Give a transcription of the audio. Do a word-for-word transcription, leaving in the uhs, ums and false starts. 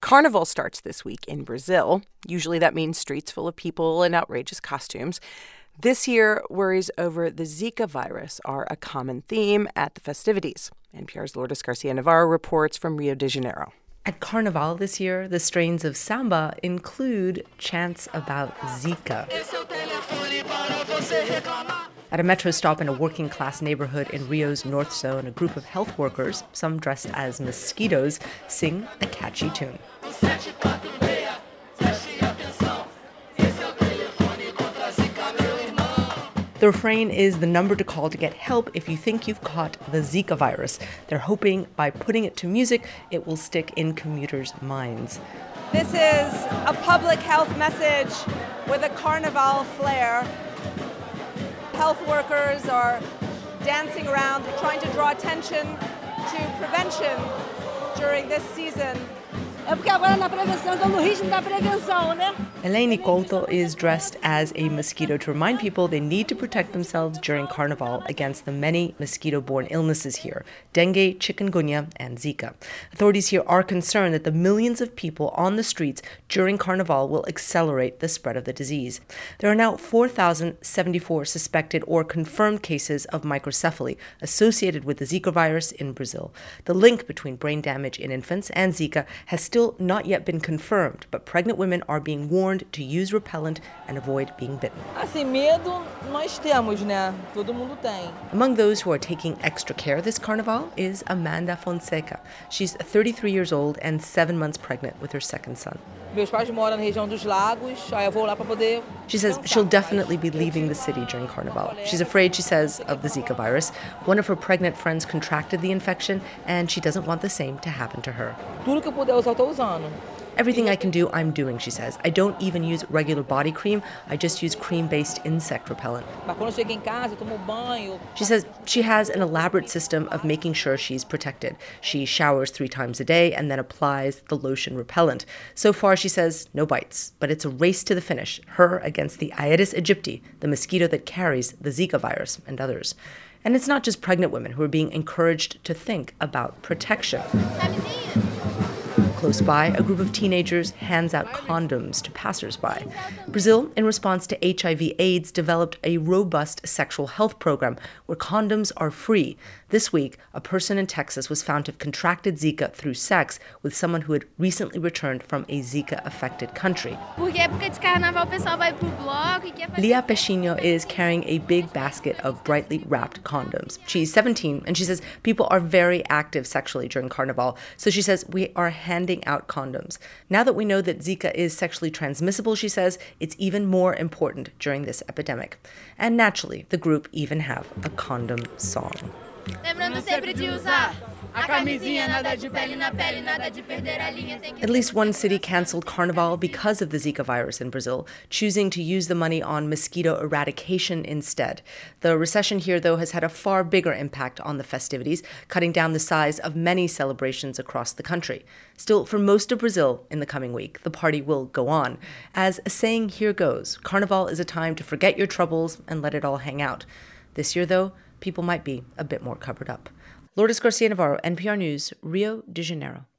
Carnival starts this week in Brazil. Usually that means streets full of people in outrageous costumes. This year, worries over the Zika virus are a common theme at the festivities. N P R's Lourdes Garcia-Navarro reports from Rio de Janeiro. At Carnival this year, the strains of samba include chants about Zika. At a metro stop in a working-class neighborhood in Rio's North Zone, a group of health workers, some dressed as mosquitoes, sing a catchy tune. The refrain is the number to call to get help if you think you've caught the Zika virus. They're hoping by putting it to music, it will stick in commuters' minds. This is a public health message with a carnival flair. Health workers are dancing around, trying to draw attention to prevention during this season. Elaine Couto is dressed as a mosquito to remind people they need to protect themselves during Carnival against the many mosquito-borne illnesses here, dengue, chikungunya, and Zika. Authorities here are concerned that the millions of people on the streets during Carnival will accelerate the spread of the disease. There are now four thousand seventy-four suspected or confirmed cases of microcephaly associated with the Zika virus in Brazil. The link between brain damage in infants and Zika has still not yet been confirmed, but pregnant women are being warned to use repellent and avoid being bitten. Among those who are taking extra care this Carnival is Amanda Fonseca. She's thirty-three years old and seven months pregnant with her second son. She says she'll definitely be leaving the city during Carnival. She's afraid, she says, of the Zika virus. One of her pregnant friends contracted the infection, and she doesn't want the same to happen to her. Everything I can do, I'm doing, she says. I don't even use regular body cream. I just use cream-based insect repellent. She says she has an elaborate system of making sure she's protected. She showers three times a day and then applies the lotion repellent. So far, she says, no bites. But it's a race to the finish, her against the Aedes aegypti, the mosquito that carries the Zika virus, and others. And it's not just pregnant women who are being encouraged to think about protection. Close by, a group of teenagers hands out condoms to passersby. Brazil, in response to H I V AIDS, developed a robust sexual health program where condoms are free. This week, a person in Texas was found to have contracted Zika through sex with someone who had recently returned from a Zika-affected country. Lia Peixinho is carrying a big basket of brightly wrapped condoms. She's seventeen, and she says people are very active sexually during Carnival, so she says we are handing out condoms. Now that we know that Zika is sexually transmissible, she says, it's even more important during this epidemic. And naturally, the group even have a condom song. At least one city canceled Carnival because of the Zika virus in Brazil, choosing to use the money on mosquito eradication instead. The recession here, though, has had a far bigger impact on the festivities, cutting down the size of many celebrations across the country. Still, for most of Brazil in the coming week, the party will go on. As a saying here goes, Carnival is a time to forget your troubles and let it all hang out. This year, though, people might be a bit more covered up. Lourdes Garcia-Navarro, N P R News, Rio de Janeiro.